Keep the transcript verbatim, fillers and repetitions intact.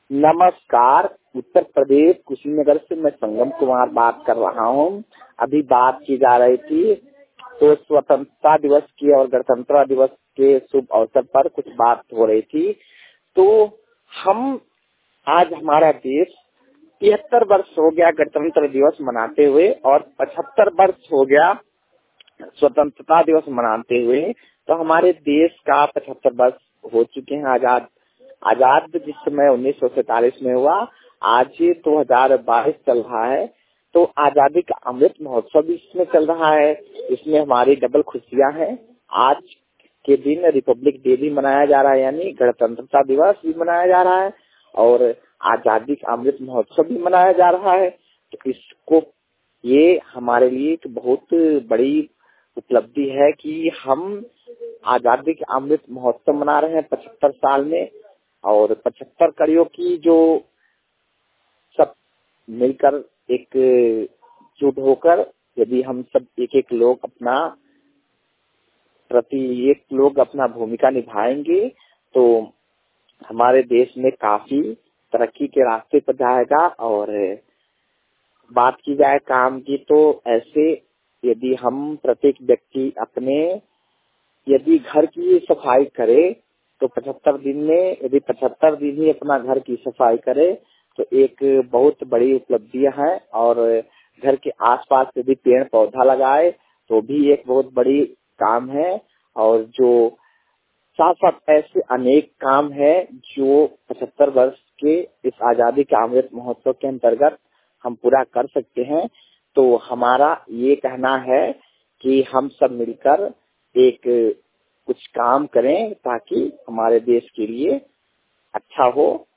नमस्कार। उत्तर प्रदेश कुशीनगर से मैं संगम कुमार बात कर रहा हूँ। अभी बात की जा रही थी तो स्वतंत्रता दिवस की और गणतंत्र दिवस के शुभ अवसर पर कुछ बात हो रही थी। तो हम आज हमारा देश तिहत्तर वर्ष हो गया गणतंत्र दिवस मनाते हुए और पचहत्तर वर्ष हो गया स्वतंत्रता दिवस मनाते हुए। तो हमारे देश का पचहत्तर वर्ष हो चुके हैं आजाद आजाद जिस समय उन्नीस सौ सैतालीस में हुआ, आज दो हजार बाईस चल रहा है। तो आजादी का अमृत महोत्सव भी इसमें चल रहा है। इसमें हमारी डबल खुशियां हैं। आज के दिन रिपब्लिक डे भी मनाया जा रहा है, यानी गणतंत्रता दिवस भी मनाया जा रहा है और आजादी का अमृत महोत्सव भी मनाया जा रहा है। तो इसको ये हमारे लिए एक बहुत बड़ी उपलब्धि है कि हम आजादी के अमृत महोत्सव मना रहे हैं पचहत्तर साल में। और पचहत्तर कड़ियों की जो सब मिलकर एक जुट होकर यदि हम सब एक एक लोग अपना प्रति एक लोग अपना भूमिका निभाएंगे तो हमारे देश में काफी तरक्की के रास्ते पर जाएगा। और बात की जाए काम की तो ऐसे यदि हम प्रत्येक व्यक्ति अपने यदि घर की सफाई करे तो पचहत्तर दिन में यदि पचहत्तर दिन ही अपना घर की सफाई करे तो एक बहुत बड़ी उपलब्धियां है। और घर के आसपास यदि पेड़ पौधा लगाए तो भी एक बहुत बड़ी काम है। और जो साथ साथ ऐसे अनेक काम है जो पचहत्तर वर्ष के इस आजादी के अमृत महोत्सव के अंतर्गत हम पूरा कर सकते हैं। तो हमारा ये कहना है कि हम सब मिलकर एक कुछ काम करें ताकि हमारे देश के लिए अच्छा हो।